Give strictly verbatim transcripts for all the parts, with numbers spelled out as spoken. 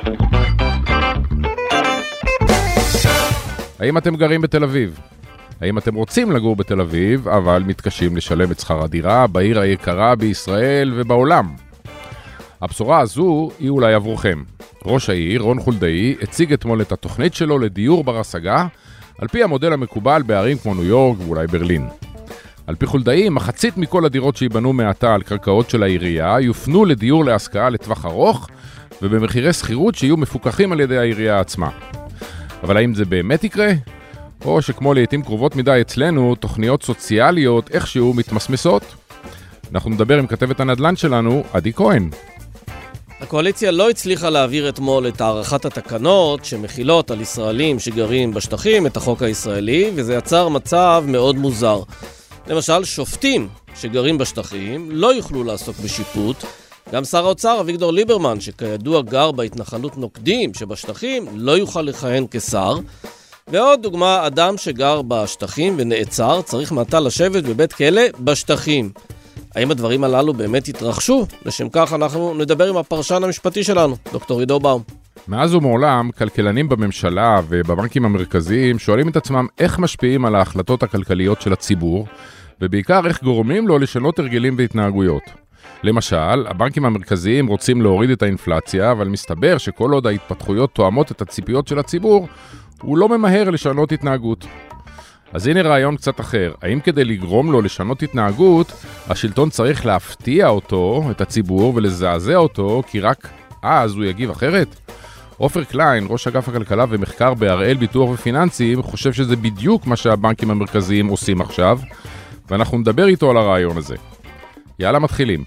האם אתם גרים בתל אביב? האם אתם רוצים לגור בתל אביב, אבל מתקשים לשלם את שכר הדירה בעיר היקרה בישראל ובעולם? הבשורה הזו היא אולי עבורכם. ראש העיר, רון חולדאי, הציג אתמול את התוכנית שלו לדיור בר השגה, על פי המודל המקובל בערים כמו ניו יורק ואולי ברלין. על פי חולדאי, מחצית מכל הדירות שיבנו מעתה על קרקעות של העירייה יופנו לדיור להשכרה לטווח ארוך, ובמחירי שכירות שיהיו מפוקחים על ידי העירייה עצמה. אבל האם זה באמת יקרה? או שכמו לעתים קרובות מדי אצלנו, תוכניות סוציאליות איכשהו מתמסמסות? אנחנו נדבר עם כתבת הנדל"ן שלנו, עדי כהן. הקואליציה לא הצליחה להעביר אתמול את הערכת התקנות שמכילות על ישראלים שגרים בשטחים את החוק הישראלי, וזה יצר מצב מאוד מוזר. למשל, שופטים שגרים בשטחים לא יוכלו לעסוק בשיפוט. גם שר האוצר אביגדור ליברמן, שכידוע גר בהתנחלות נוקדים שבשטחים, לא יוכל לכהן כשר. ועוד דוגמה, אדם שגר בשטחים ונעצר צריך מעתה לשבת בבית כלא בשטחים. האם הדברים הללו באמת התרחשו? לשם כך אנחנו נדבר עם הפרשן המשפטי שלנו, דוקטור עידו באום. מאז ומעולם, כלכלנים בממשלה ובבנקים המרכזיים שואלים את עצמם איך משפיעים על ההחלטות הכלכליות של הציבור, ובעיקר איך גורמים לו לשנות הרגלים והתנהגויות. למשל, הבנקים המרכזיים רוצים להוריד את האינפלציה, אבל מסתבר שכל עוד ההתפתחויות תואמות את הציפיות של הציבור, הוא לא ממהר לשנות התנהגות. אז הנה רעיון קצת אחר. האם כדי לגרום לו לשנות התנהגות, השלטון צריך להפתיע אותו, את הציבור, ולזעזע אותו, כי רק אז הוא יגיב אחרת? עופר קליין, ראש אגף הכלכלה ומחקר בהראל ביטוח ופיננסים, חושב שזה בדיוק מה שהבנקים המרכזיים עושים עכשיו, ואנחנו נדבר איתו על הרעיון הזה. יאללה, מתחילים.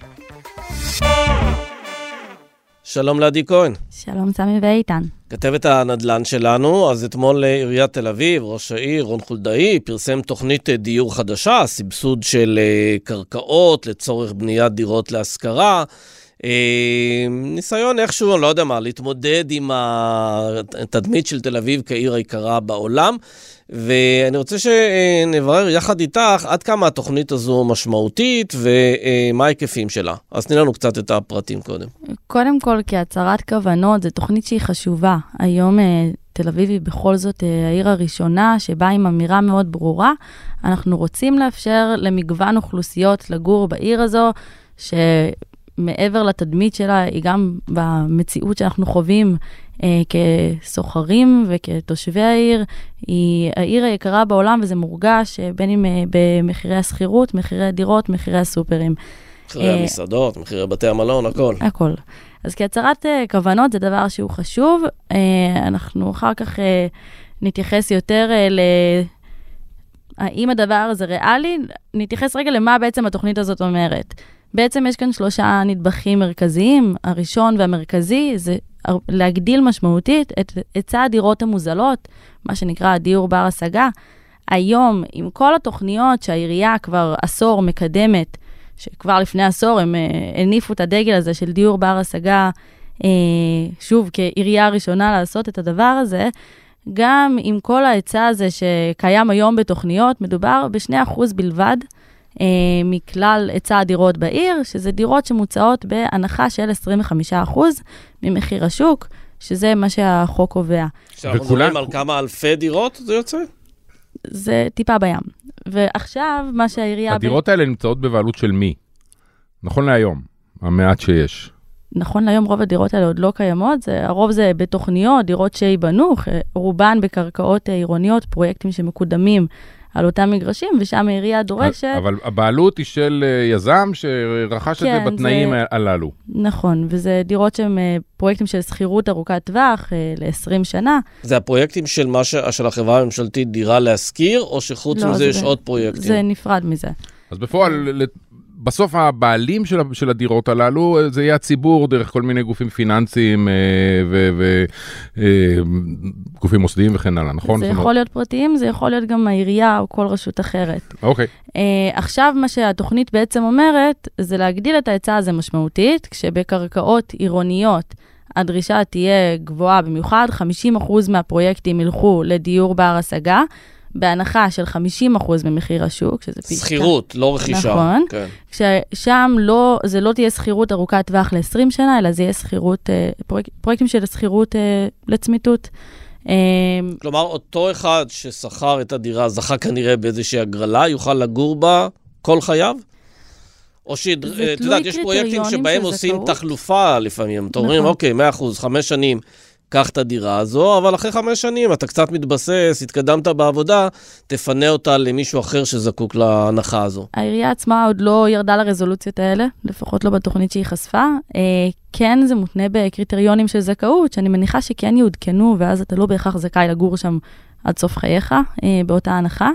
שלום לעדי כהן. שלום סמי ואיתן. כתבת הנדל"ן שלנו, אז אתמול עיריית תל אביב, ראש העיר רון חולדאי, פרסם תוכנית דיור חדשה, סבסוד של קרקעות לצורך בניית דירות להשכרה, ניסיון איכשהו, אני לא יודע מה, להתמודד עם התדמית של תל אביב כעיר היקרה בעולם, ואני רוצה שנברר יחד איתך עד כמה התוכנית הזו משמעותית ומה ההיקפים שלה. אז תני לנו קצת את הפרטים קודם. קודם כל, כהצהרת כוונות, זו תוכנית שהיא חשובה. היום תל אביב היא בכל זאת העיר הראשונה שבה עם אמירה מאוד ברורה. אנחנו רוצים לאפשר למגוון אוכלוסיות לגור בעיר הזו, ש... מעבר לתדמית שלה, היא גם במציאות שאנחנו חווים אה, כסוחרים וכתושבי העיר, היא העיר היקרה בעולם, וזה מורגש אה, בין אם אה, במחירי השכירות, מחירי הדירות, מחירי הסופרים. מחירי אה, המסעדות, מחירי בתי המלון, הכל. הכל. אז כהצהרת אה, כוונות זה דבר שהוא חשוב. אה, אנחנו אחר כך אה, נתייחס יותר אה, ל... האם הדבר הזה ריאלי? נתייחס רגע למה בעצם התוכנית הזאת אומרת. בעצם יש כאן שלושה נדבכים מרכזיים. הראשון והמרכזי זה להגדיל משמעותית את היצע הדירות המוזלות, מה שנקרא דיור בר השגה. היום, עם כל התוכניות שהעירייה כבר עשור מקדמת, שכבר לפני עשור הם הניפו את הדגל הזה של דיור בר השגה, שוב, כעירייה הראשונה לעשות את הדבר הזה, גם עם כל ההיצע הזה שקיים היום בתוכניות, מדובר ב-שני אחוז בלבד, מכלל היצע הדירות בעיר, שזה דירות שמוצעות בהנחה של עשרים וחמישה אחוז ממחיר השוק, שזה מה שהחוק קובע. כשאנחנו מדברים על כמה אלפי דירות זה יוצא? זה טיפה בים. ועכשיו מה שהעירייה... הדירות האלה נמצאות בבעלות של מי? נכון להיום, המעט שיש. נכון להיום רוב הדירות האלה עוד לא קיימות, זה, הרוב זה בתוכניות, דירות שיבנו, רובן בקרקעות עירוניות, פרויקטים שמקודמים על אותם מגרשים, ושם העירייה דורשת... אבל הבעלות היא של יזם שרכש כן, את זה בתנאים זה... הללו. נכון, וזה דירות שהם פרויקטים של שכירות ארוכת טווח ל-עשרים שנה. זה הפרויקטים של מה ש... של החברה הממשלתית דירה להשכיר, או שחוץ לא, מזה זה... יש עוד פרויקטים? זה נפרד מזה. אז בפועל... בסוף הבעלים של, של הדירות הללו, זה יהיה הציבור דרך כל מיני גופים פיננסיים וגופים מוסדיים וכן הלאה, נכון? זה יכול להיות פרטיים, זה יכול להיות גם העירייה או כל רשות אחרת. אוקיי. עכשיו מה שהתוכנית בעצם אומרת, זה להגדיל את ההיצע הזה משמעותית, כשבקרקעות עירוניות הדרישה תהיה גבוהה, במיוחד חמישים אחוז מהפרויקטים ילכו לדיור בר השגה, בהנחה של חמישים אחוז ממחיר השוק, שזה פי... שכירות, לא רכישה. נכון. כן. כששם לא, זה לא תהיה שכירות ארוכת טווח ל-עשרים שנה, אלא זה יהיה שכירות, פרויק, פרויקטים של שכירות לצמיתות. כלומר, אותו אחד ששכר את הדירה, זכה כנראה באיזושהי הגרלה, יוכל לגור בה כל חייו? או שאתה יודעת, יש פרויקטים שבהם עושים תחלופה לפעמים. אתה אומרים, אוקיי, מאה אחוז, חמש שנים, קח את הדירה הזו, אבל אחרי חמש שנים אתה קצת מתבסס, התקדמת בעבודה, תפנה אותה למישהו אחר שזקוק להנחה הזו. העירייה עצמה עוד לא ירדה לרזולוציות האלה, לפחות לא בתוכנית שהיא חשפה. כן, זה מותנה בקריטריונים של זכאות, שאני מניחה שכן יעודכנו, ואז אתה לא בהכרח זכאי לגור שם עד סוף חייך, באותה הנחה.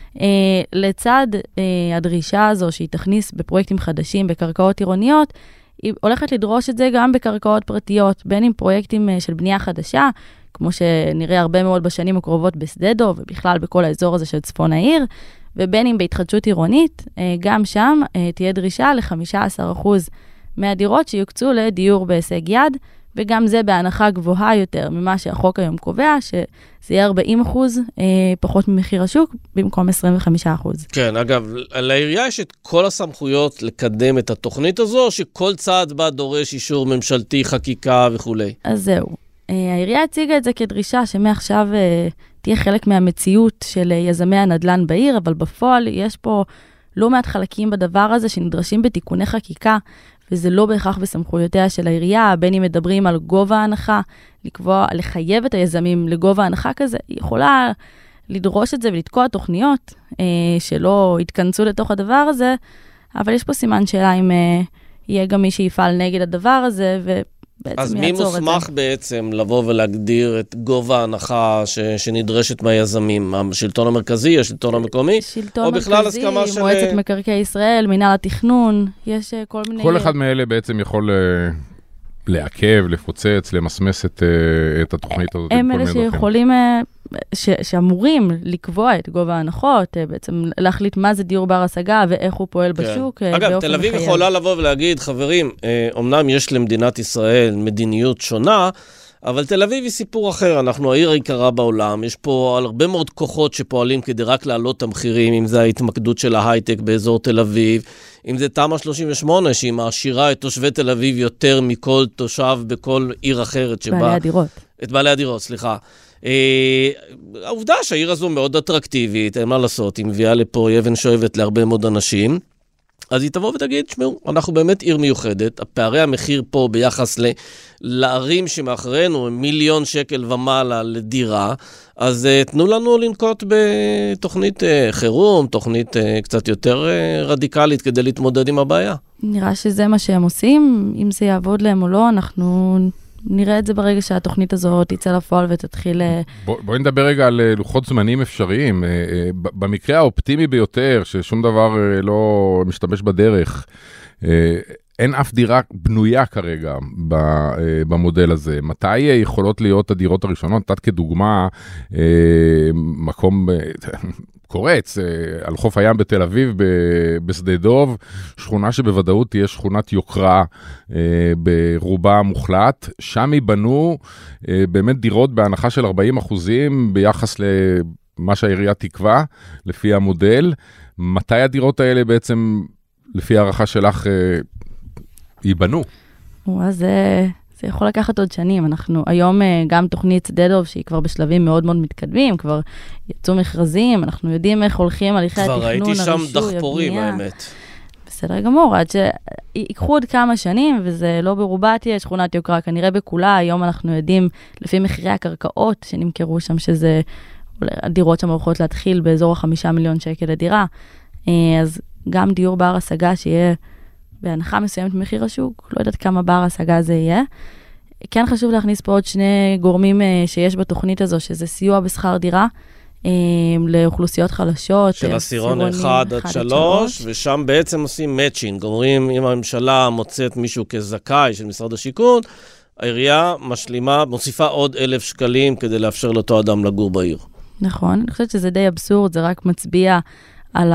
לצד הדרישה הזו שהיא תכניס בפרויקטים חדשים, בקרקעות עירוניות, היא הולכת לדרוש את זה גם בקרקעות פרטיות, בין עם פרויקטים של בנייה חדשה, כמו שנראה הרבה מאוד בשנים הקרובות בשדה דוב, ובכלל בכל האזור הזה של צפון העיר, ובין אם בהתחדשות עירונית, גם שם תהיה דרישה ל-חמישה עשר אחוז מהדירות שיוקצו לדיור בהישג יד, וגם זה בהנחה גבוהה יותר ממה שהחוק היום קובע, שזה יהיה ארבעים אחוז אה, פחות ממחיר השוק, במקום עשרים וחמישה אחוז. כן, אגב, לעירייה יש את כל הסמכויות לקדם את התוכנית הזו, או שכל צעד בה דורש אישור ממשלתי, חקיקה וכו'. אז זהו. אה, העירייה הציגה את זה כדרישה שמעכשיו אה, תהיה חלק מהמציאות של אה, יזמי הנדל"ן בעיר, אבל בפועל יש פה לא מעט חלקים בדבר הזה שנדרשים בתיקוני חקיקה, וזה לא בהכרח בסמכויותיה של העירייה, בין אם מדברים על גובה ההנחה, לקבוע, לחייב את היזמים לגובה ההנחה כזה, היא יכולה לדרוש את זה ולתקוע תוכניות אה, שלא יתכנסו לתוך הדבר הזה, אבל יש פה סימן שאלה אם אה, יהיה גם מי שיפעל נגד הדבר הזה, ובעצם יעצור את זה. אז מי מוסמך בעצם לבוא ולהגדיר את גובה ההנחה ש, שנדרשת מהיזמים? השלטון המרכזי, השלטון המקומי? שלטון מרכזי, של... מועצת מקרקעי ישראל, מינהל התכנון, יש כל מיני... כל אחד מאלה בעצם יכול לעכב, לפוצץ, למסמס את, את התוכנית הזאת. הם אלה שיכולים, ש, שאמורים לקבוע את גובה ההנחות, בעצם להחליט מה זה דיור בר השגה ואיך הוא פועל כן. בשוק. אגב, תל אביב מחייב. יכולה לבוא ולהגיד, חברים, אומנם יש למדינת ישראל מדיניות שונה, אבל תל אביב היא סיפור אחר, אנחנו העיר העיקרה בעולם, יש פה הרבה מאוד כוחות שפועלים כדי רק להעלות את המחירים, אם זה ההתמקדות של ההייטק באזור תל אביב, אם זה תמ"א שלושים ושמונה, שהיא מעשירה את תושבי תל אביב יותר מכל תושב בכל עיר אחרת שבה... בעלי הדירות. את בעלי הדירות, סליחה. אה, העובדה שהעיר הזו מאוד אטרקטיבית, אין מה לעשות, היא מביאה לפה אבן שואבת להרבה מאוד אנשים, אז היא תבוא ותגיד, שמעו, אנחנו באמת עיר מיוחדת, הפערי המחיר פה ביחס ל... לערים שמאחרינו, מיליון שקל ומעלה לדירה, אז uh, תנו לנו לנקוט בתוכנית uh, חירום, תוכנית uh, קצת יותר uh, רדיקלית כדי להתמודד עם הבעיה. נראה שזה מה שהם עושים, אם זה יעבוד להם או לא, אנחנו נראה את זה ברגע שהתוכנית הזו תצא לפועל ותתחיל... בוא, בואי נדבר רגע על לוחות זמנים אפשריים. במקרה האופטימי ביותר, ששום דבר לא משתמש בדרך, אין אף דירה בנויה כרגע במודל הזה. מתי יכולות להיות הדירות הראשונות? נתת כדוגמה מקום קורץ, על חוף הים בתל אביב, בשדה דוב, שכונה שבוודאות תהיה שכונת יוקרה ברובה המוחלט. שם ייבנו באמת דירות בהנחה של ארבעים אחוזים ביחס למה שהעירייה תקבע, לפי המודל. מתי הדירות האלה בעצם, לפי הערכה שלך, ייבנו? אז זה, זה יכול לקחת עוד שנים. אנחנו היום גם תוכנית שדה דוב, שהיא כבר בשלבים מאוד מאוד מתקדמים, כבר יצאו מכרזים, אנחנו יודעים איך הולכים הליכי התכנון, כבר ראיתי שם דחפורים, האמת. בסדר גמור, עד שיקחו עוד כמה שנים, וזה לא ברובה תהיה שכונת יוקרה, כנראה בכולה, היום אנחנו יודעים, לפי מחירי הקרקעות שנמכרו שם, שזה, הדירות שם הולכות להתחיל באזור החמישה מיליון שקל לדירה, אז גם דיור בר השגה שיהיה בהנחה מסוימת במחיר השוק, לא יודעת כמה בר השגה זה יהיה. כן חשוב להכניס פה עוד שני גורמים שיש בתוכנית הזו, שזה סיוע בשכר דירה, לאוכלוסיות חלשות. של עשירון אחד עד שלוש, ושם בעצם עושים מאצ'ינג. אומרים, אם הממשלה מוצאת מישהו כזכאי של משרד השיכון, העירייה משלימה, מוסיפה עוד אלף שקלים כדי לאפשר לאותו אדם לגור בעיר. נכון, אני חושבת שזה די אבסורד, זה רק מצביע על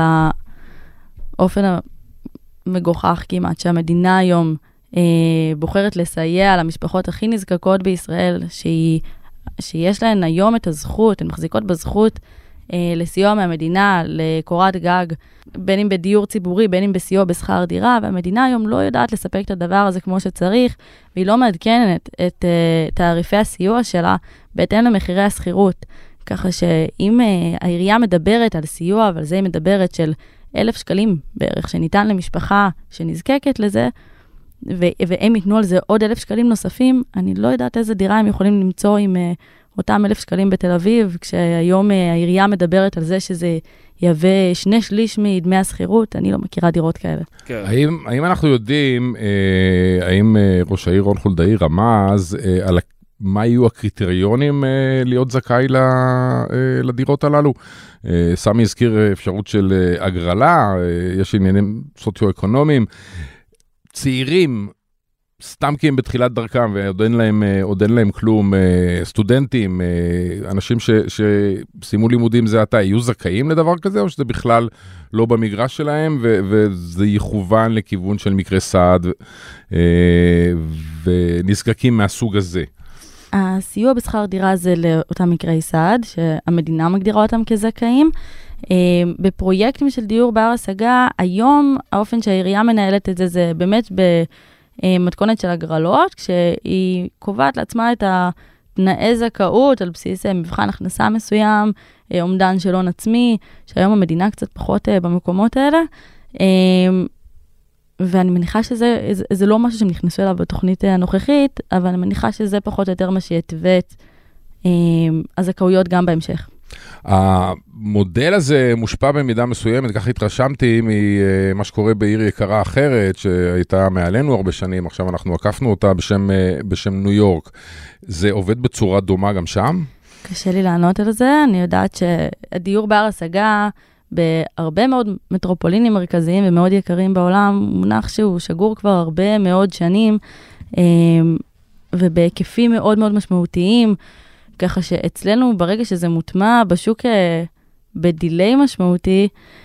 האופן המגוחך כמעט, שהמדינה היום אה, בוחרת לסייע למשפחות הכי נזקקות בישראל, שהיא, שיש להן היום את הזכות, הן מחזיקות בזכות לסיוע מהמדינה, לקורת גג, בין אם בדיור ציבורי, בין אם בסיוע בשכר דירה, והמדינה היום לא יודעת לספק את הדבר הזה כמו שצריך, והיא לא מעדכנת את uh, תעריפי הסיוע שלה בהתאם למחירי הסחירות. ככה שאם uh, העירייה מדברת על סיוע, ועל זה היא מדברת של אלף שקלים בערך, שניתן למשפחה שנזקקת לזה, ו- והם ייתנו על זה עוד אלף שקלים נוספים, אני לא יודעת איזה דירה הם יכולים למצוא עם... Uh, אותם אלף שקלים בתל אביב, כשהיום העירייה מדברת על זה שזה יהווה שני שליש מדמי הסחירות, אני לא מכירה דירות כאלה. כן. האם, האם אנחנו יודעים, אה, האם אה, ראש העיר רון חולדאי רמז אה, על מה יהיו הקריטריונים אה, להיות זכאי ל, אה, לדירות הללו? אה, סמי הזכיר אפשרות של אה, הגרלה, אה, יש עניינים סוציו-אקונומיים, צעירים, סתם כי הם בתחילת דרכם, ועוד אין להם, עוד אין להם כלום, סטודנטים, אנשים ש, ששימו לימודים זה עתה, יהיו זכאים לדבר כזה, או שזה בכלל לא במגרש שלהם, ו, וזה יכוון לכיוון של מקרה סעד, ונזקקים מהסוג הזה? הסיוע בשכר דירה זה לאותם מקרי סעד, שהמדינה מגדירה אותם כזכאים. בפרויקטים של דיור בר השגה, היום האופן שהעירייה מנהלת את זה, זה באמת ב... מתכונת של הגרלות, כשהיא קובעת לעצמה את התנאי זכאות על בסיס מבחן הכנסה מסוים, אומדן של הון עצמי, שהיום המדינה קצת פחות במקומות האלה, ואני מניחה שזה זה, זה לא משהו שהם נכנסו אליו בתוכנית הנוכחית, אבל אני מניחה שזה פחות או יותר מה שיתווה את הזכאויות גם בהמשך. המודל הזה מושפע במידה מסוימת, כך התרשמתי ממה שקורה בעיר יקרה אחרת, שהייתה מעלינו הרבה שנים, עכשיו אנחנו עקפנו אותה בשם, בשם ניו יורק. זה עובד בצורה דומה גם שם? קשה לי לענות על זה, אני יודעת שהדיור בר השגה, בהרבה מאוד מטרופולינים מרכזיים ומאוד יקרים בעולם, מונח שהוא שגור כבר הרבה מאוד שנים, ובהיקפים מאוד מאוד משמעותיים, ככה שאצלנו ברגע שזה מוטמע בשוק בדילי משמעותי,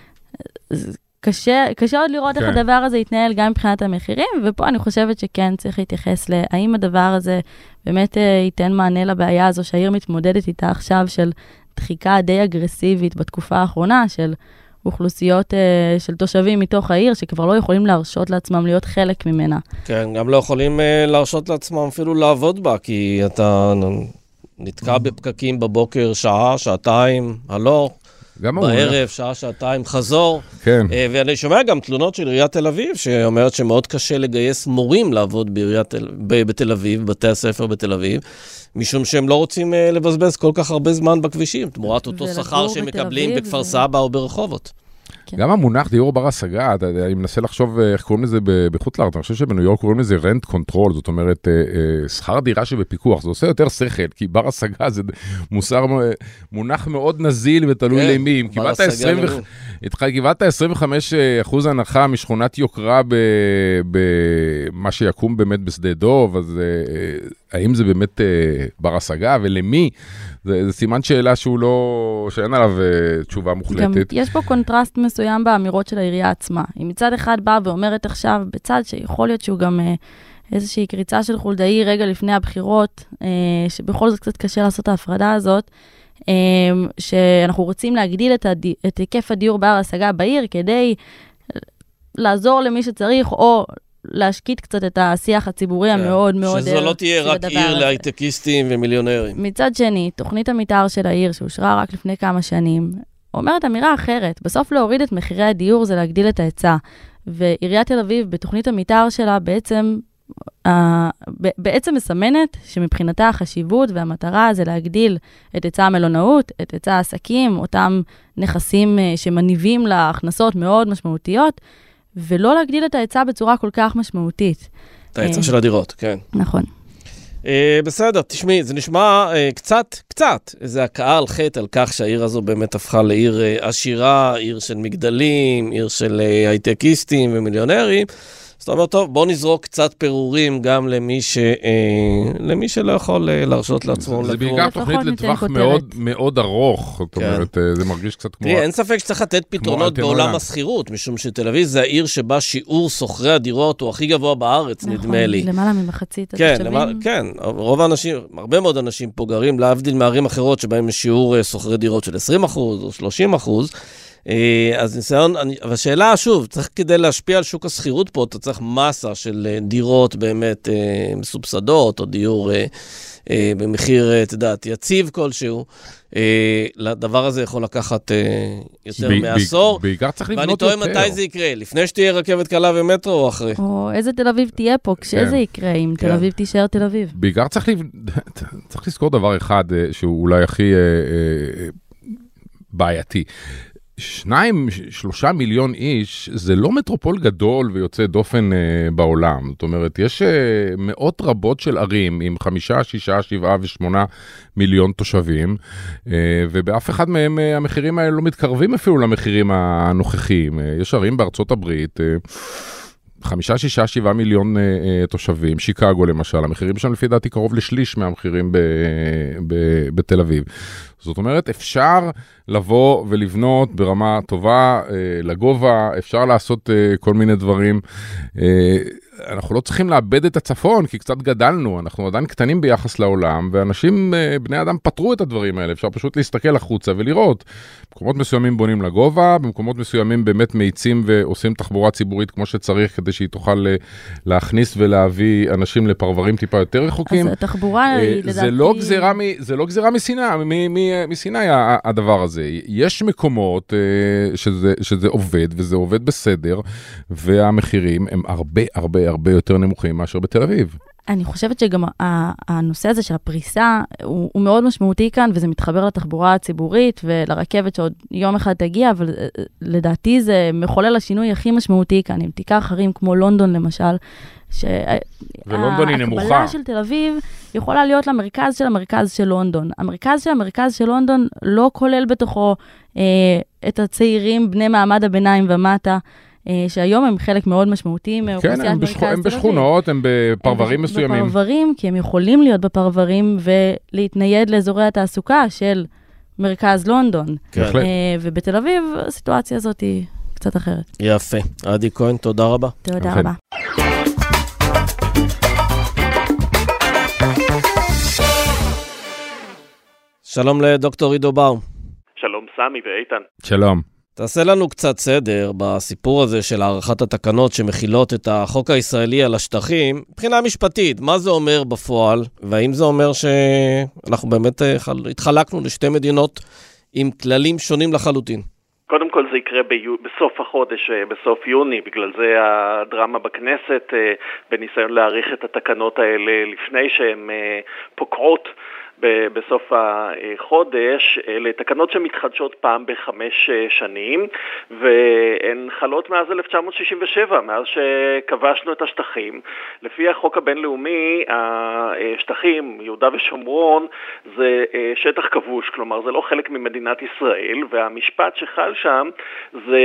קשה, קשה עוד לראות כן. איך הדבר הזה יתנהל גם מבחינת המחירים, ופה אני חושבת שכן צריך להתייחס להאם הדבר הזה באמת ייתן מענה לבעיה הזו שהעיר מתמודדת איתה עכשיו של דחיקה די אגרסיבית בתקופה האחרונה של אוכלוסיות uh, של תושבים מתוך העיר, שכבר לא יכולים להרשות לעצמם להיות חלק ממנה. כן, גם לא יכולים uh, להרשות לעצמם אפילו לעבוד בה, כי אתה נתקע בפקקים בבוקר שעה, שעתיים, הלוך, בערב, שעה, שעתיים, חזור. כן. Uh, ואני שומע גם תלונות של עיריית תל אביב, שאומרת שמאוד קשה לגייס מורים לעבוד בעיריית, ב- בתל אביב, בתי הספר בתל אביב, משום שהם לא רוצים uh, לבזבז כל כך הרבה זמן בכבישים, תמורת אותו שכר שהם מקבלים בכפר סבא או ברחובות. כן. גם המונח דיור בר השגה, אני מנסה לחשוב איך קוראים לזה בחוץ לארץ, אני חושב שבניו יורק קוראים לזה רנט קונטרול, זאת אומרת, שכר דירה שבפיקוח, זה עושה יותר שכל, כי בר השגה זה מוסר, מונח מאוד נזיל ותלוי כן, למי, אם קיבלת עשרים וחמישה אחוז הנחה משכונת יוקרה במה שיקום באמת בשדה דוב, אז האם זה באמת בר השגה ולמי? זה, זה סימן שאלה שהוא לא, שאין עליו uh, תשובה מוחלטת. גם יש פה קונטרסט מסוים באמירות של העירייה עצמה. היא מצד אחד באה ואומרת עכשיו, בצד שיכול להיות שהוא גם uh, איזושהי קריצה של חולדאי רגע לפני הבחירות, uh, שבכל זאת קצת קשה לעשות ההפרדה הזאת, uh, שאנחנו רוצים להגדיל את, הד... את היקף הדיור בר השגה בעיר, כדי לעזור למי שצריך, או להשקיט קצת את השיח הציבורי המאוד מאוד... שזו לא תהיה רק עיר להייטקיסטים ומיליונרים. מצד שני, תוכנית המתאר של העיר, שאושרה רק לפני כמה שנים, אומרת אמירה אחרת. בסוף להוריד את מחירי הדיור זה להגדיל את ההיצע. ועיריית תל אביב, בתוכנית המתאר שלה, בעצם, בעצם מסמנת שמבחינתה החשיבות והמטרה זה להגדיל את היצע המלונאות, את היצע העסקים, אותם נכסים שמניבים להכנסות מאוד משמעותיות, ולא להגדיל את ההיצע בצורה כל כך משמעותית. את ההיצע של הדירות, כן. נכון. בסדר, תשמעי, זה נשמע קצת, קצת, איזה הקאה על חטא על כך שהעיר הזו באמת הפכה לעיר עשירה, עיר של מגדלים, עיר של הייטקיסטים ומיליונרים, זאת אומרת, טוב, בוא נזרוק קצת פירורים גם למי, ש, אה, למי שלא יכול אה, להרשות לעצמו. זה, זה בעיקר תוכנית לטווח מאוד, מאוד ארוך, זאת אומרת, כן. זה מרגיש קצת כמו... תראי, אין ספק שצריך לתת פתרונות בעולם הסחירות, משום שתל אביב זה העיר שבה שיעור סוחרי הדירות הוא הכי גבוה בארץ, נכון, נדמה לי. למעלה ממחצית כן, התושבים. למעלה, כן, רוב האנשים, הרבה מאוד אנשים פה גרים, להבדיל מערים אחרות שבהם יש שיעור סוחרי דירות של עשרים אחוז או שלושים אחוז, אז ניסיון, אבל השאלה, שוב, צריך כדי להשפיע על שוק הסחירות פה, אתה צריך מסה של דירות באמת מסובסדות, או דיור במחיר, את יודעת, יציב כלשהו. לדבר הזה יכול לקחת יותר מעשור. בעיקר צריך לבנות יותר. ואני טועה מתי זה יקרה, לפני שתהיה רכבת קלה ומטרו או אחרי. או איזה תל אביב תהיה פה, כשזה יקרה, אם תל אביב תישאר תל אביב. בעיקר צריך לזכור דבר אחד, שהוא אולי הכי בעייתי. שניים, שלושה מיליון איש, זה לא מטרופול גדול ויוצא דופן אה, בעולם. זאת אומרת, יש אה, מאות רבות של ערים עם חמישה, שישה, שבעה ושמונה מיליון תושבים, אה, ובאף אחד מהם אה, המחירים האלה לא מתקרבים אפילו למחירים הנוכחיים. אה, יש ערים בארצות הברית, אה, חמישה, שישה, שבעה מיליון אה, אה, תושבים, שיקגו למשל, המחירים שם לפי דעתי קרוב לשליש מהמחירים ב, ב, בתל אביב. זאת אומרת, אפשר לבוא ולבנות ברמה טובה, אה, לגובה, אפשר לעשות אה, כל מיני דברים. אה, אנחנו לא צריכים לאבד את הצפון, כי קצת גדלנו, אנחנו עדיין קטנים ביחס לעולם, ואנשים, אה, בני אדם פתרו את הדברים האלה, אפשר פשוט להסתכל החוצה ולראות. במקומות מסוימים בונים לגובה, במקומות מסוימים באמת מאיצים ועושים תחבורה ציבורית כמו שצריך, כדי שהיא תוכל להכניס ולהביא אנשים לפרברים טיפה יותר רחוקים. אז התחבורה היא לדעתי... זה לא גזירה, זה לא גזירה מסיני, מסיני הדבר הזה. יש מקומות שזה, שזה עובד, וזה עובד בסדר, והמחירים הם הרבה הרבה הרבה יותר נמוכים מאשר בתל אביב. אני חושבת שגם הנושא הזה של הפריסה הוא, הוא מאוד משמעותי כאן, וזה מתחבר לתחבורה הציבורית ולרכבת שעוד יום אחד תגיע, אבל לדעתי זה מחולל השינוי הכי משמעותי כאן. אם תיקח ערים כמו לונדון למשל, ולונדון היא נמוכה. ההקבלה של תל אביב יכולה להיות למרכז של המרכז של לונדון. המרכז של המרכז של לונדון לא כולל בתוכו אה, את הצעירים בני מעמד הביניים ומטה, שהיום הם חלק מאוד משמעותי מאוכלוסיית מרכז תל אביב. כן, הם בשכונות, הם בפרברים מסוימים. הם בפרברים, כי הם יכולים להיות בפרברים ולהתנייד לאזורי התעסוקה של מרכז לונדון. ובתל אביב הסיטואציה הזאת היא קצת אחרת. יפה. עדי כהן, תודה רבה. תודה רבה. שלום לדוקטור עידו באום. שלום סמי ואיתן. שלום. תעשה לנו קצת סדר בסיפור הזה של הערכת התקנות שמכילות את החוק הישראלי על השטחים. מבחינה משפטית, מה זה אומר בפועל? והאם זה אומר שאנחנו באמת התחלקנו לשתי מדינות עם כללים שונים לחלוטין? קודם כל זה יקרה ביו... בסוף החודש, בסוף יוני, בגלל זה הדרמה בכנסת, בניסיון להאריך את התקנות האלה לפני שהן פוקעות. בסוף החודש, אלה תקנות שמתחדשות פעם בחמש שנים, והן חלות מאז אלף תשע מאות שישים ושבע, מאז שכבשנו את השטחים. לפי החוק הבינלאומי, השטחים, יהודה ושומרון, זה שטח כבוש, כלומר זה לא חלק ממדינת ישראל, והמשפט שחל שם זה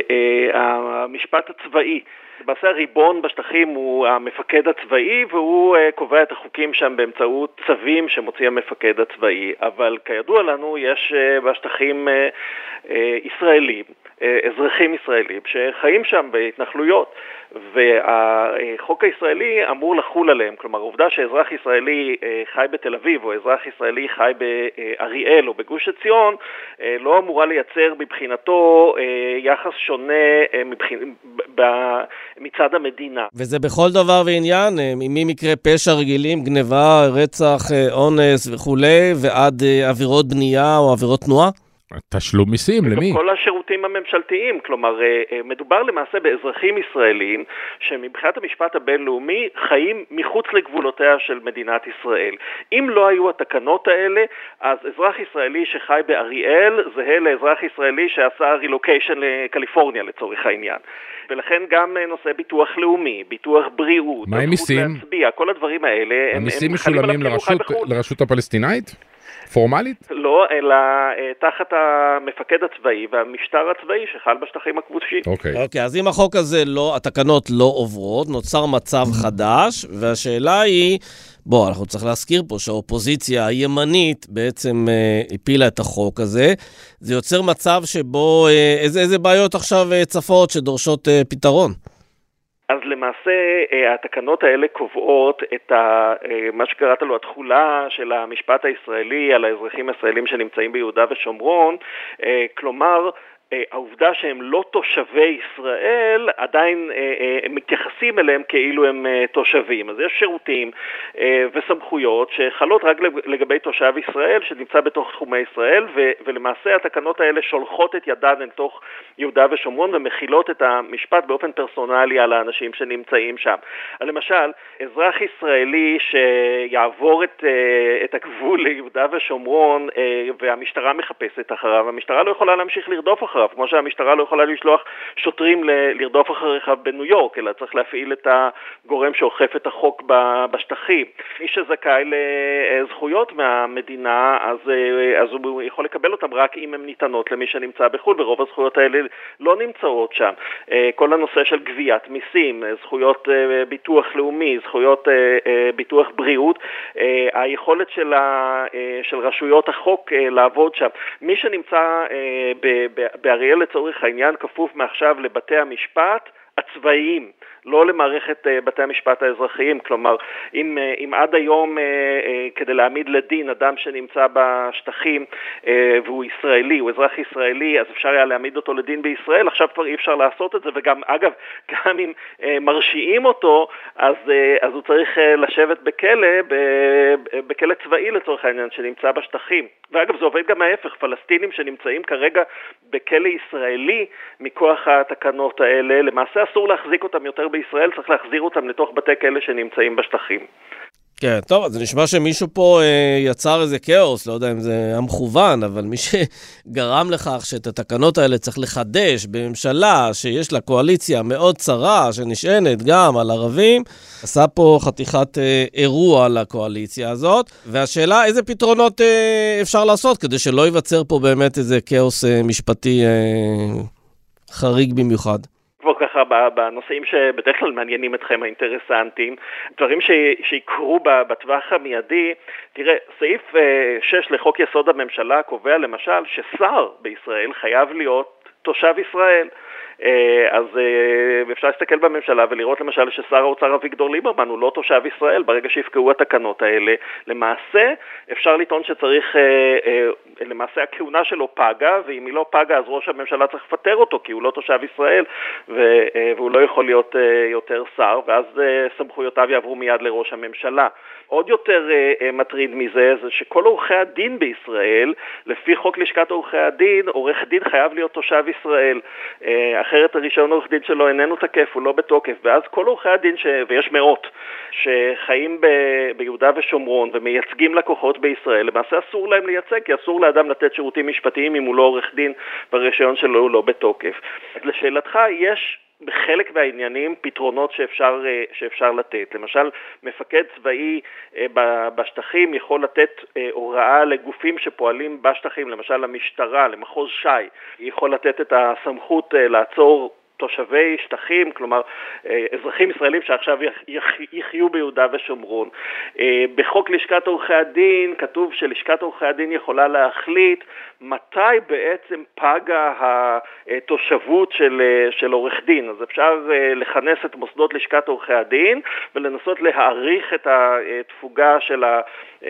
המשפט הצבאי. למעשה הריבון בשטחים הוא המפקד הצבאי, והוא uh, קובע את החוקים שם באמצעות צווים שמוציא המפקד הצבאי. אבל כידוע לנו יש uh, בשטחים uh, uh, ישראלים, uh, אזרחים ישראלים שחיים שם בהתנחלויות, והחוק הישראלי אמור לחול עליהם. כלומר, העובדה שאזרח ישראלי uh, חי בתל אביב או אזרח ישראלי חי באריאל או בגוש עציון uh, לא אמורה לייצר מבחינתו uh, יחס שונה uh, מבחינ... ב... מצד המדינה. וזה בכל דבר ועניין, ממקרה פשע רגילים, גניבה, רצח, אונס וכולי, ועד עבירות בנייה או עבירות תנועה? תשלום מיסים, למי? כל השירותים הממשלתיים, כלומר, מדובר למעשה באזרחים ישראלים, שמבחינת המשפט הבינלאומי חיים מחוץ לגבולותיה של מדינת ישראל. אם לא היו התקנות האלה, אז אזרח ישראלי שחי באריאל, זהה לאזרח ישראלי שעשה רילוקיישן לקליפורניה לצורך העניין. ולכן גם נושא ביטוח לאומי, ביטוח בריאות, מה עם מיסים? להצביע, כל הדברים האלה, המיסים משולמים לרשות, לרשות הפלסטינאית? פורמלית? לא, אלא תחת המפקד הצבאי והמשטר הצבאי שחל בשטחים הכבושים. אוקיי. אוקיי, אז אם החוק הזה לא, התקנות לא עוברות, נוצר מצב חדש, והשאלה היא, בוא, אנחנו צריך להזכיר פה שהאופוזיציה הימנית בעצם אה, הפילה את החוק הזה. זה יוצר מצב שבו אה, איזה, איזה בעיות עכשיו אה, צפות שדורשות אה, פתרון? אז למעשה התקנות האלה קובעות את ה, מה שקראת לו התחולה של המשפט הישראלי על האזרחים הישראלים שנמצאים ביהודה ושומרון, כלומר העובדה שהם לא תושבי ישראל, עדיין הם מתייחסים אליהם כאילו הם תושבים. אז יש שירותים וסמכויות שחלות רק לגבי תושב ישראל שנמצא בתוך תחומי ישראל, ולמעשה התקנות האלה שולחות את ידן אל תוך יהודה ושומרון ומכילות את המשפט באופן פרסונלי על האנשים שנמצאים שם. למשל, אזרח ישראלי שיעבור את, את הגבול ליהודה ושומרון והמשטרה מחפשת אחריו, המשטרה לא יכולה להמשיך לרדוף אחריו, כמו שהמשטרה לא יכולה לשלוח שוטרים ל- לרדוף אחריך בניו יורק, אלא צריך להפעיל את הגורם שאוכף את החוק בשטחים. מי שזכאי לזכויות מהמדינה, אז, אז הוא יכול לקבל אותם רק אם הן ניתנות למי שנמצא בחו"ל, ורוב הזכויות האלה לא נמצאות שם. כל הנושא של גביית מיסים, זכויות ביטוח לאומי, זכויות ביטוח בריאות, היכולת של, ה, של רשויות החוק לעבוד שם. מי שנמצא באריאל לצורך העניין כפוף מעכשיו לבתי המשפט הצבאיים, לא למערכת בתי המשפט האזרחיים. כלומר, אם, אם עד היום כדי להעמיד לדין אדם שנמצא בשטחים והוא ישראלי, הוא אזרח ישראלי, אז אפשר היה להעמיד אותו לדין בישראל, עכשיו כבר אי אפשר לעשות את זה, וגם, אגב, גם אם מרשיעים אותו, אז, אז הוא צריך לשבת בכלא, בכלא צבאי לצורך העניין שנמצא בשטחים. ואגב, זה עובד גם ההפך, פלסטינים שנמצאים כרגע בכלא ישראלי מכוח התקנות האלה, למעשה אסור להחזיק אותם יותר בישראל, צריך להחזיר אותם לתוך בתי כלא שנמצאים בשטחים. כן, טוב, אז זה נשמע שמישהו פה אה, יצר איזה כאוס, לא יודע אם זה המכוון, אבל מי שגרם לכך שאת התקנות האלה צריך לחדש בממשלה שיש לה קואליציה מאוד צרה, שנשענת גם על ערבים, עשה פה חתיכת אה, אירוע לקואליציה הזאת, והשאלה איזה פתרונות אה, אפשר לעשות כדי שלא ייווצר פה באמת איזה כאוס אה, משפטי אה, חריג במיוחד. כבר ככה בנושאים שבדרך כלל מעניינים אתכם האינטרסנטים, דברים שיקרו בטווח המיידי. תראה, סעיף שש לחוק יסוד הממשלה קובע למשל ששר בישראל חייב להיות תושב ישראל. אז אפשר להסתכל בממשלה ולראות למשל ששר האוצר אביגדור ליברמן הוא לא תושב ישראל. ברגע שיפקעו התקנות האלה, למעשה אפשר לטעון שצריך, למעשה הכהונה שלו פגה, ואם היא לא פגה אז ראש הממשלה צריך לפטר אותו כי הוא לא תושב ישראל והוא לא יכול להיות יותר שר, ואז סמכויותיו יעברו מיד לראש הממשלה. עוד יותר מטריד מזה זה שכל עורכי הדין בישראל, לפי חוק לשכת עורכי הדין, עורך דין חייב להיות תושב ישראל, אחרת הרישיון עורך דין שלו איננו תקף, הוא לא בתוקף. ואז כל עורכי הדין, ש... ויש מאות, שחיים ב... ביהודה ושומרון ומייצגים לקוחות בישראל, למעשה אסור להם לייצג, כי אסור לאדם לתת שירותים משפטיים אם הוא לא עורך דין והרישיון שלו הוא לא בתוקף. אז לשאלתך, יש בחלק מהעניינים פתרונות שאפשר, שאפשר לתת. למשל, מפקד צבאי בשטחים יכול לתת הוראה לגופים שפועלים בשטחים, למשל למשטרה, למחוז ש"י, יכול לתת את הסמכות לעצור תושבי שטחים, כלומר אזרחים ישראלים שעכשיו יחיו ביהודה ושומרון. בחוק לשכת עורכי הדין כתוב שלשכת עורכי הדין יכולה להחליט מתי בעצם פגה התושבות של, של עורך דין. אז אפשר לכנס את מוסדות לשכת עורכי הדין ולנסות להעריך את התפוגה של, ה,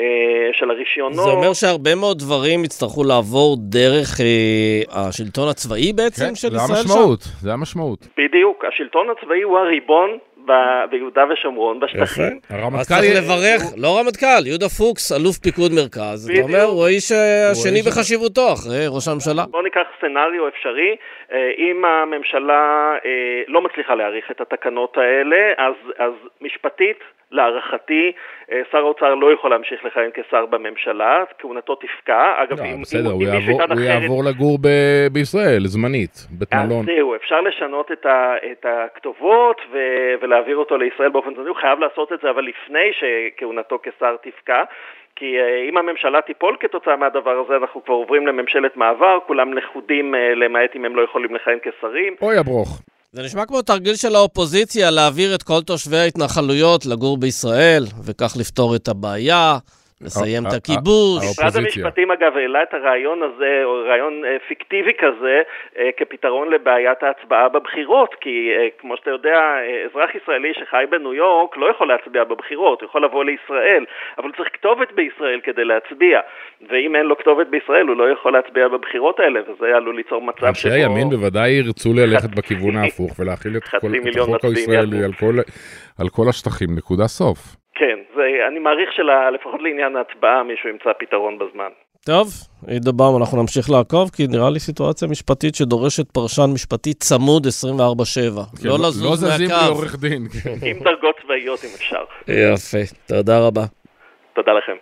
של הרישיונות. זה אומר שהרבה מאוד דברים יצטרכו לעבור דרך השלטון הצבאי בעצם כן, של זה ישראל המשמעות, שם? זה המשמעות. בדיוק, השלטון הצבאי הוא הריבון ב- ביהודה ושומרון, בשטחים. אז צריך לברך, לא רמטכ"ל, יהודה פוקס, אלוף פיקוד מרכז. אתה אומר, הוא האיש השני בחשיבותו אחרי ראש הממשלה. בוא ניקח סצנריו אפשרי, אם הממשלה לא מצליחה להאריך את התקנות האלה, אז, אז משפטית, להערכתי, שר האוצר לא יכול להמשיך לכהן כשר בממשלה, כהונתו תפקע. אגב, לא, אם, בסדר, אם, הוא, אם יעבור, הוא אחרת... יעבור לגור ב- בישראל, זמנית, בית מלון. זהו, אפשר לשנות את, ה, את הכתובות ו, ולהעביר אותו לישראל באופן זמני, הוא חייב לעשות את זה, אבל לפני שכהונתו כשר תפקע, כי אם הממשלה תיפול כתוצאה מהדבר הזה, אנחנו כבר עוברים לממשלת מעבר, כולם לכודים למעט אם הם לא יכולים לכהן כשרים. אוי הברוך. זה נשמע כמו תרגיל של האופוזיציה להעביר את כל תושבי ההתנחלויות לגור בישראל, וכך לפתור את הבעיה, לסיים את הכיבוש. משרד המשפטים אגב העלה את הרעיון הזה, או רעיון פיקטיבי כזה, כפתרון לבעיית ההצבעה בבחירות, כי כמו שאתה יודע, אזרח ישראלי שחי בניו יורק לא יכול להצביע בבחירות, הוא יכול לבוא לישראל, אבל הוא צריך כתובת בישראל כדי להצביע, ואם אין לו כתובת בישראל הוא לא יכול להצביע בבחירות האלה, וזה עלול ליצור מצב שבו... אנשי הימין בוודאי ירצו ללכת בכיוון ההפוך, ולהכיל את החוק הישראלי על כל השטחים, נקודה סוף. כן, זה, אני מעריך שלפחות לעניין ההצבעה מישהו ימצא פתרון בזמן. טוב, עידה באום, אנחנו נמשיך לעקוב, כי נראה לי סיטואציה משפטית שדורשת פרשן משפטי צמוד עשרים וארבע שבע. כן, לא לא לזוז מהקו. לא זזים לעורך דין. כן. עם דרגות צבאיות אם אפשר. יפה, תודה רבה. תודה לכם.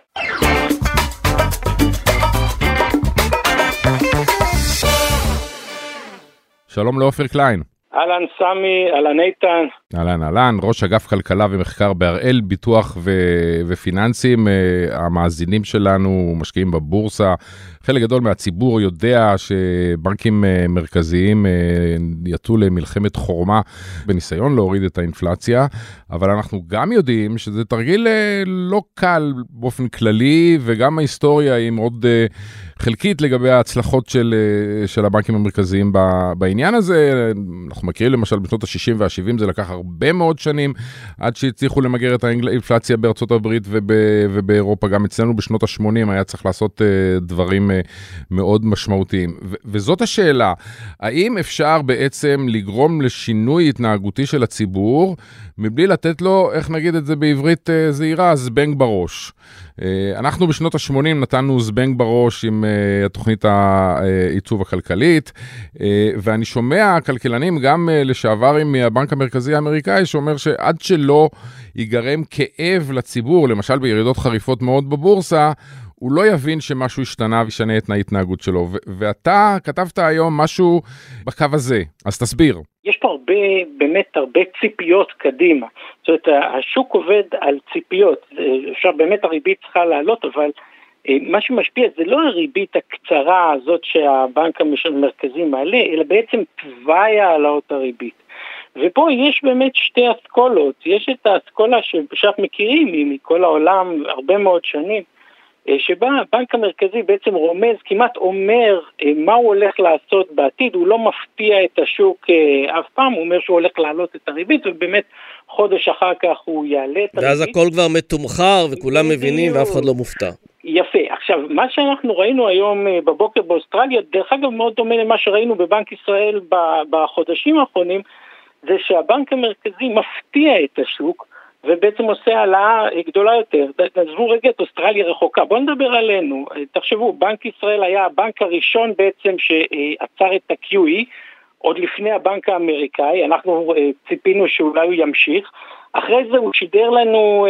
שלום לאופיר קליין. אהלן סמי, אהלן איתן. אהלן, אהלן, ראש אגף כלכלה ומחקר בהראל, ביטוח ו- ופיננסים. המאזינים שלנו משקיעים בבורסה. חלק גדול מהציבור יודע שבנקים מרכזיים יצאו למלחמת חורמה בניסיון להוריד את האינפלציה, אבל אנחנו גם יודעים שזה תרגיל לא קל באופן כללי, וגם ההיסטוריה היא מאוד חלקית לגבי ההצלחות של, של הבנקים המרכזיים בעניין הזה. אנחנו מכירים למשל בשנות ה-שישים וה-שבעים, זה לקח הרבה מאוד שנים עד שהצליחו למגר את האינפלציה בארצות הברית ובאירופה. גם אצלנו בשנות ה-שמונים היה צריך לעשות דברים מאוד משמעותיים. ו- וזאת השאלה, האם אפשר בעצם לגרום לשינוי התנהגותי של הציבור, מבלי לתת לו, איך נגיד את זה בעברית זהירה, זבנג בראש. אנחנו בשנות ה-שמונים נתנו זבנג בראש עם התוכנית העיצוב הכלכלית, ואני שומע כלכלנים גם לשעברים מהבנק המרכזי האמריקאי, שאומר שעד שלא ייגרם כאב לציבור, למשל בירידות חריפות מאוד בבורסה, הוא לא יבין שמשהו השתנה וישנה את ההתנהגות שלו. ו- ואתה כתבת היום משהו בקו הזה, אז תסביר. יש פה הרבה, באמת הרבה ציפיות קדימה. זאת אומרת, השוק עובד על ציפיות. אפשר, באמת הריבית צריכה לעלות, אבל מה שמשפיע זה לא הריבית הקצרה הזאת שהבנק המרכזי מעלה, אלא בעצם תוואי העלאות הריבית. ופה יש באמת שתי אסכולות. יש את האסכולה שאנחנו מכירים מכל העולם הרבה מאוד שנים, שבה הבנק המרכזי בעצם רומז, כמעט אומר מה הוא הולך לעשות בעתיד, הוא לא מפתיע את השוק אף פעם, הוא אומר שהוא הולך להעלות את הריבית, ובאמת חודש אחר כך הוא יעלה את הריבית. ואז הכל כבר מתומחר וכולם מבינים ואף אחד לא מופתע. יפה, עכשיו מה שאנחנו ראינו היום בבוקר באוסטרליה, דרך אגב מאוד דומה למה שראינו בבנק ישראל בחודשים האחרונים, זה שהבנק המרכזי מפתיע את השוק, ובעצם עושה העלאה גדולה יותר. תעזבו רגע את אוסטרליה רחוקה, בואו נדבר עלינו. תחשבו, בנק ישראל היה הבנק הראשון בעצם שעצר את ה-קיו אי, עוד לפני הבנק האמריקאי, אנחנו ציפינו שאולי הוא ימשיך, אחרי זה הוא שידר לנו,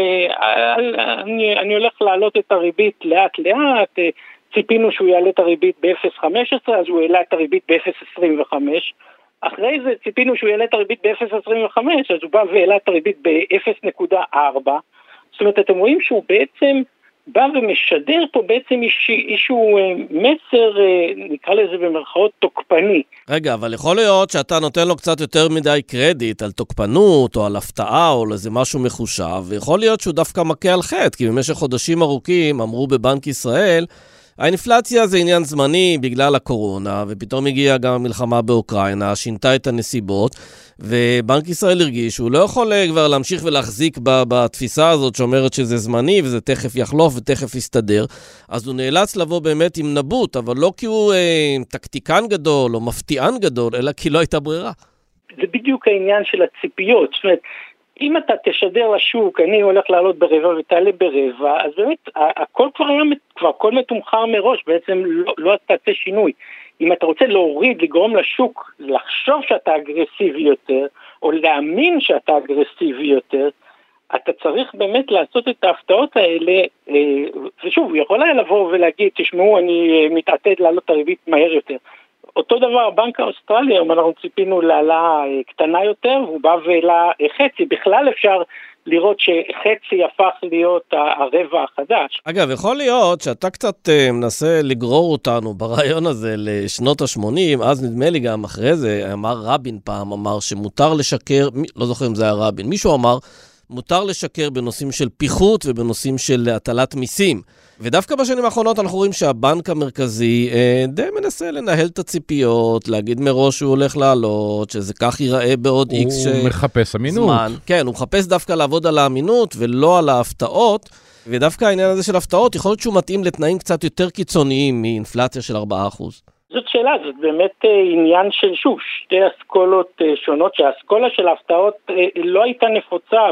אני, אני הולך להעלות את הריבית לאט לאט, ציפינו שהוא יעלה את הריבית ב-אפס נקודה חמש עשרה, אז הוא העלה את הריבית ב-אפס נקודה עשרים וחמש, אחרי זה ציפינו שהוא יעלה את הריבית ב-אפס נקודה עשרים וחמש, אז הוא בא והעלה את הריבית ב-אפס נקודה ארבע, זאת אומרת, אתם רואים שהוא בעצם בא ומשדר פה בעצם איזשהו מסר, נקרא לזה במרכאות, תוקפני. רגע, אבל יכול להיות שאתה נותן לו קצת יותר מדי קרדיט על תוקפנות, או על הפתעה, או על איזה משהו מחושב, ויכול להיות שהוא דווקא מכה על חטא, כי במשך חודשים ארוכים אמרו בבנק ישראל, האינפלציה זה עניין זמני בגלל הקורונה, ופתאום הגיעה גם המלחמה באוקראינה, שינתה את הנסיבות, ובנק ישראל הרגיש שהוא לא יכול כבר להמשיך ולהחזיק בתפיסה הזאת שאומרת שזה זמני, וזה תכף יחלוף ותכף יסתדר, אז הוא נאלץ לבוא באמת עם נבוט, אבל לא כי הוא אה, טקטיקן גדול או מפתיען גדול, אלא כי לא הייתה ברירה. זה בדיוק העניין של הציפיות, זאת אומרת, אם אתה תשדר לשוק, אני הולך לעלות ברבע ותעלה ברבע, אז באמת, הכל כבר היה, כבר הכל מתומחר מראש, בעצם לא, לא תעשה שינוי. אם אתה רוצה להוריד, לגרום לשוק, לחשוב שאתה אגרסיבי יותר, או להאמין שאתה אגרסיבי יותר, אתה צריך באמת לעשות את ההפתעות האלה, ושוב, הוא יכול היה לבוא ולהגיד, תשמעו, אני מתעתד לעלות את הריבית מהר יותר. אותו דבר, בנק האוסטרלי, אם אנחנו ציפינו לעלה קטנה יותר, והוא בא והעלה חצי, בכלל אפשר לראות שחצי הפך להיות הרבע החדש. אגב, יכול להיות שאתה קצת מנסה לגרור אותנו ברעיון הזה לשנות ה-שמונים, אז נדמה לי גם אחרי זה, אמר רבין פעם, אמר שמותר לשקר, לא זוכר אם זה היה רבין, מישהו אמר, מותר לשקר בנושאים של פיחות ובנושאים של הטלת מיסים. ודווקא בשנים האחרונות אנחנו רואים שהבנק המרכזי אה, די מנסה לנהל את הציפיות, להגיד מראש שהוא הולך לעלות, שזה כך ייראה בעוד איקס זמן. הוא מחפש אמינות. כן, הוא מחפש דווקא לעבוד על האמינות ולא על ההפתעות, ודווקא העניין הזה של הפתעות יכול להיות שהוא מתאים לתנאים קצת יותר קיצוניים מאינפלציה של ארבעה אחוז. זאת שאלה, זאת באמת עניין של שוב, שתי אסכולות שונות, שהאסכולה של ההפתעות לא הייתה נפוצה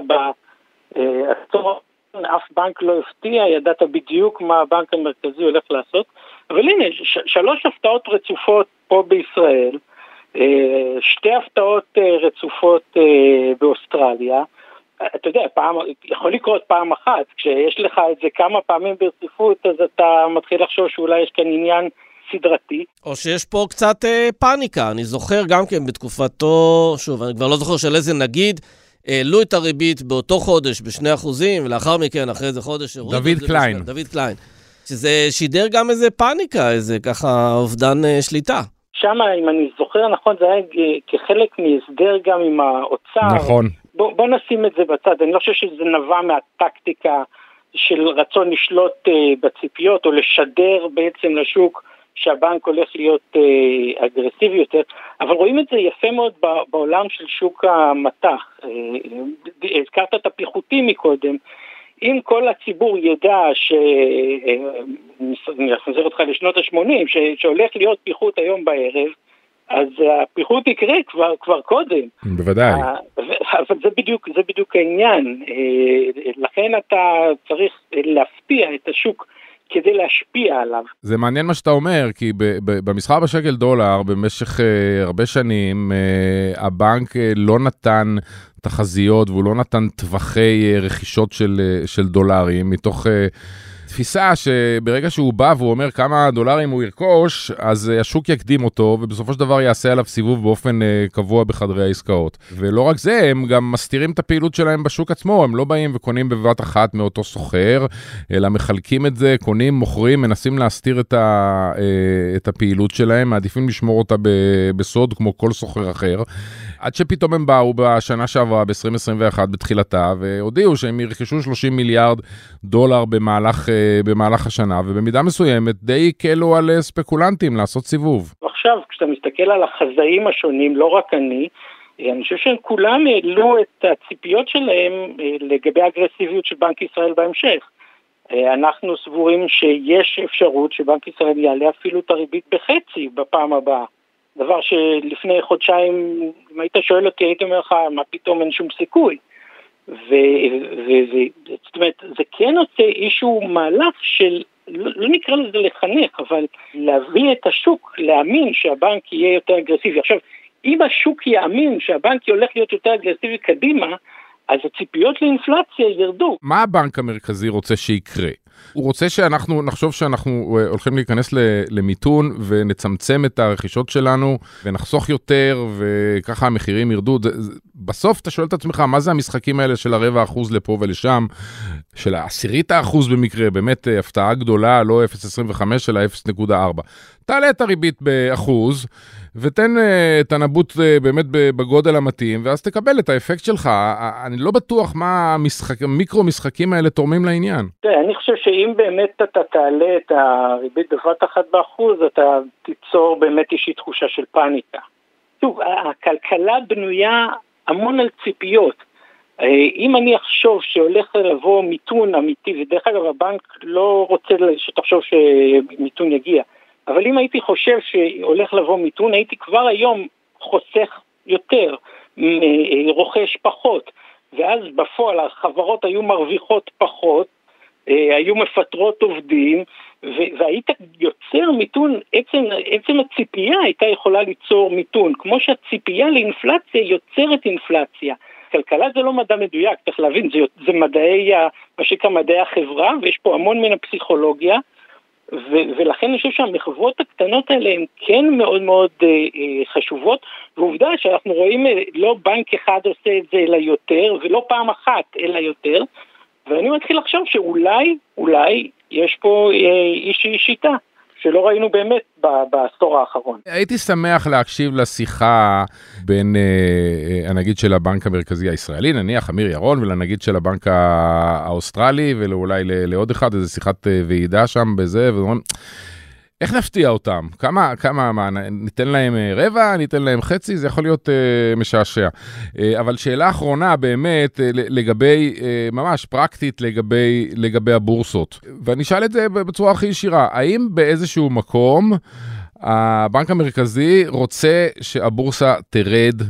בעשור, אף בנק לא הפתיע, ידעת בדיוק מה הבנק המרכזי הולך לעשות, אבל הנה, ש- שלוש הפתעות רצופות פה בישראל, שתי הפתעות רצופות באוסטרליה, אתה יודע, פעם, יכול לקרות פעם אחת, כשיש לך את זה כמה פעמים ברציפות, אז אתה מתחיל לחשוב שאולי יש כאן עניין סדרתי. או שיש פה קצת אה, פאניקה, אני זוכר גם כן בתקופתו, שוב, אני כבר לא זוכר של איזה נגיד, העלו את הריבית באותו חודש בשני אחוזים, ולאחר מכן, אחרי איזה חודש... דוד קליין. בשני, דוד קליין. שזה שידר גם איזה פאניקה, איזה ככה אובדן אה, שליטה. שם, אם אני זוכר נכון, זה היה כחלק מהסדר גם עם האוצר. נכון. בוא, בוא נשים את זה בצד, אני לא חושב שזה נבע מהטקטיקה של רצון לשלוט uh, בציפיות, או לשדר בעצם לשוק שהבנק הולך להיות uh, אגרסיבי יותר, אבל רואים את זה יפה מאוד בעולם של שוק המטח. Uh, הזכרת את הפיחותים מקודם, אם כל הציבור ידע ש... אני חוזר אותך לשנות ה-שמונים, ש... שהולך להיות פיחות היום בערב, אז הפיחות יקרה כבר, כבר קודם. בוודאי. אבל זה בדיוק, זה בדיוק העניין. לכן אתה צריך להפתיע את השוק כדי להשפיע עליו. זה מעניין מה שאתה אומר, כי במסחר בשקל דולר, במשך הרבה שנים, הבנק לא נתן תחזיות, והוא לא נתן טווחי רכישות של, של דולרים, מתוך תפיסה שברגע שהוא בא והוא אומר כמה דולרים הוא ירכוש, אז השוק יקדים אותו, ובסופו של דבר יעשה עליו סיבוב באופן קבוע בחדרי העסקאות. ולא רק זה, הם גם מסתירים את הפעילות שלהם בשוק עצמו, הם לא באים וקונים בבת אחת מאותו סוחר, אלא מחלקים את זה, קונים, מוכרים, מנסים להסתיר את, ה, את הפעילות שלהם, מעדיפים לשמור אותה בסוד כמו כל סוחר אחר, עד שפתאום הם באו בשנה שעברה, ב-עשרים עשרים ואחת בתחילתה, והודיעו שהם ירכשו שלושים מיליארד דולר במהלך במהלך השנה, ובמידה מסוימת די קלו על ספקולנטים לעשות סיבוב. עכשיו, כשאתה מסתכל על החזאים השונים, לא רק אני, אני חושב שהם כולם העלו את הציפיות שלהם לגבי האגרסיביות של בנק ישראל בהמשך. אנחנו סבורים שיש אפשרות שבנק ישראל יעלה אפילו את הריבית בחצי בפעם הבאה. דבר שלפני חודשיים, אם היית שואל אותי, הייתי אומר לך, מה פתאום אין שום סיכוי. זאת אומרת, זה כן עושה איזשהו מהלך של, לא נקרא לזה לחנך, אבל להביא את השוק, להאמין שהבנק יהיה יותר אגרסיבי. עכשיו, אם השוק יאמין שהבנק הולך להיות יותר אגרסיבי קדימה, אז הציפיות לאינפלציה ירדו. מה הבנק המרכזי רוצה שיקרה? הוא רוצה שאנחנו נחשוב שאנחנו הולכים להיכנס למיתון ונצמצם את הרכישות שלנו ונחסוך יותר וככה המחירים ירדו. בסוף אתה שואל את עצמך, מה זה המשחקים האלה של הרבע אחוז לפה ולשם, של העשירית האחוז במקרה, באמת הפתעה גדולה, לא אפס נקודה עשרים וחמש אלא אפס נקודה ארבע. תעלה את הריבית באחוז ותן את הנבוט באמת בגודל המתאים, ואז תקבל את האפקט שלך. אני לא בטוח מה המיקרו משחקים האלה תורמים לעניין. אני חושב שאם באמת אתה תעלה את הריבית בבת אחת באחוז, אתה תיצור באמת איזושהי תחושה של פאניקה. שוב, הכלכלה בנויה המון על ציפיות. אם אני אחשוב שהולך לבוא מיתון אמיתי, ודרך אגב הבנק לא רוצה שתחשוב שמיתון יגיע, אבל אם הייתי חושב שהולך לבוא מיתון, הייתי כבר היום חוסך יותר, רוכש פחות, ואז בפועל החברות היו מרוויחות פחות, היו מפטרות עובדים, והיית יוצר מיתון, עצם, עצם הציפייה הייתה יכולה ליצור מיתון, כמו שהציפייה לאינפלציה יוצרת אינפלציה. כלכלה זה לא מדע מדויק, צריך להבין, זה, זה מדעי, מה שנקרא מדעי החברה, ויש פה המון מן הפסיכולוגיה, ו- ולכן אני חושב שהמחברות הקטנות האלה הן כן מאוד מאוד אה, אה, חשובות, ועובדה שאנחנו רואים אה, לא בנק אחד עושה את זה אלא יותר, ולא פעם אחת אלא יותר, ואני מתחיל לחשוב שאולי, אולי יש פה אה, איזושהי שיטה, שלא ראינו באמת בעשור האחרון. הייתי שמח להקשיב לשיחה בין אה, הנגיד של הבנק המרכזי הישראלי, נניח אמיר ירון, ולנגיד של הבנק האוסטרלי, ואולי לעוד אחד, איזו שיחת ועידה שם בזה, ואומרים, איך נפתיע אותם? כמה, כמה, מה, ניתן להם רבע, ניתן להם חצי, זה יכול להיות אה, משעשע. אה, אבל שאלה אחרונה באמת, אה, לגבי, אה, ממש פרקטית לגבי, לגבי הבורסות. ואני אשאל את זה בצורה הכי ישירה, האם באיזשהו מקום, הבנק המרכזי רוצה שהבורסה תרד,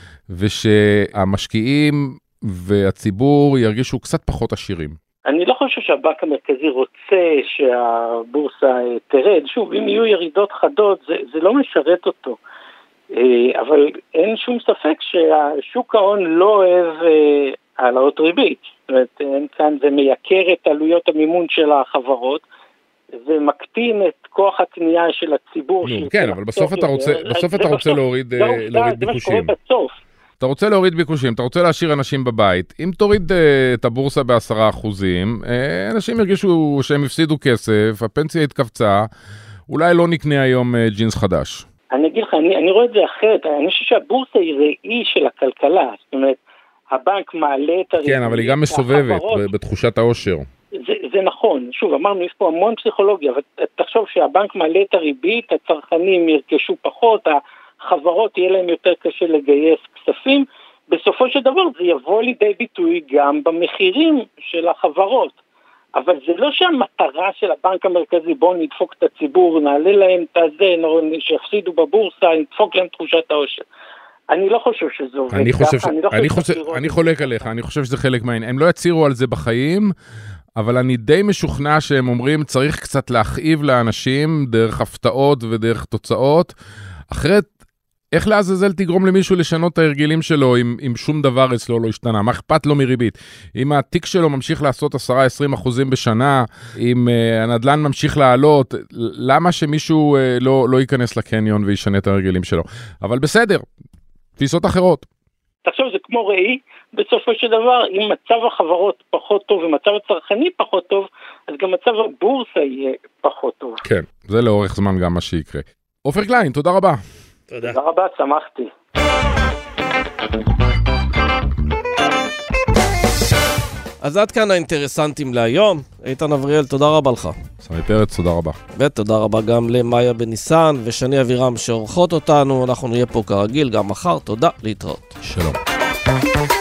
ושהמשקיעים והציבור ירגישו קצת פחות עשירים? אני לא חושב שהבנק המרכזי רוצה שהבורסה תרד. שוב, אם יהיו ירידות חדות, זה, זה לא משרת אותו. אבל אין שום ספק שהשוק ההון לא אוהב העלאות ריבית. זאת אומרת, אין כאן, זה מייקר את עלויות המימון של החברות, זה מקטין את כוח הקנייה של הציבור. נו, כן, אבל בסוף אתה רוצה, בסוף אתה רוצה להוריד ביקושים. זה מה שקורה בסוף. אתה רוצה להוריד ביקושים, אתה רוצה להשאיר אנשים בבית, אם תוריד uh, את הבורסה בעשרה אחוזים, uh, אנשים ירגישו שהם הפסידו כסף, הפנסיה התכווצה, אולי לא נקנה היום uh, ג'ינס חדש. אני אגיד לך, אני, אני רואה את זה אחרת, אני חושב שהבורסה היא ראי של הכלכלה, זאת אומרת, הבנק מעלה את הריבית. כן, אבל היא גם מסובבת בתחושת העושר. זה, זה נכון, שוב, אמרנו, יש פה המון פסיכולוגיה, אבל תחשוב שהבנק מעלה את הריבית, הצרכנים ירכשו פחות, חברות יהיה להם יותר קשה לגייס כספים, בסופו של דבר זה יבוא לידי ביטוי גם במחירים של החברות. אבל זה לא שהמטרה של הבנק המרכזי, בואו נדפוק את הציבור, נעלה להם את הזה, שיפסידו בבורסה, נדפוק להם תחושת העושר. אני לא חושב שזה עובד אני חושב ככה. ש... אני, אני, חושב... אני חולק עליך, אני חושב שזה חלק מהעניין. הם לא יצירו על זה בחיים, אבל אני די משוכנע שהם אומרים, צריך קצת להכאיב לאנשים דרך הפתעות ודרך תוצאות, אחרת איך לעזאזל תגרום למישהו לשנות את ההרגלים שלו אם, אם שום דבר אצלו לא השתנה? מה אכפת לו מריבית? אם התיק שלו ממשיך לעשות עשרה עד עשרים אחוזים בשנה, אם uh, הנדלן ממשיך לעלות, למה שמישהו uh, לא, לא ייכנס לקניון וישנה את ההרגלים שלו? אבל בסדר, תפיסות אחרות. תחשוב, זה כמו ראי, בסופו של דבר, אם מצב החברות פחות טוב ומצב הצרכני פחות טוב, אז גם מצב הבורסה יהיה פחות טוב. כן, זה לאורך זמן גם מה שיקרה. עופר קליין, תודה רבה. תודה. תודה רבה, שמחתי. אז עד כאן האינטרסנטים להיום. איתן אבריאל, תודה רבה לך. סמי פרץ, תודה רבה. ותודה רבה גם למאיה בניסן ושני אבירם שעורכות אותנו. אנחנו נהיה פה כרגיל גם מחר. תודה, להתראות. שלום.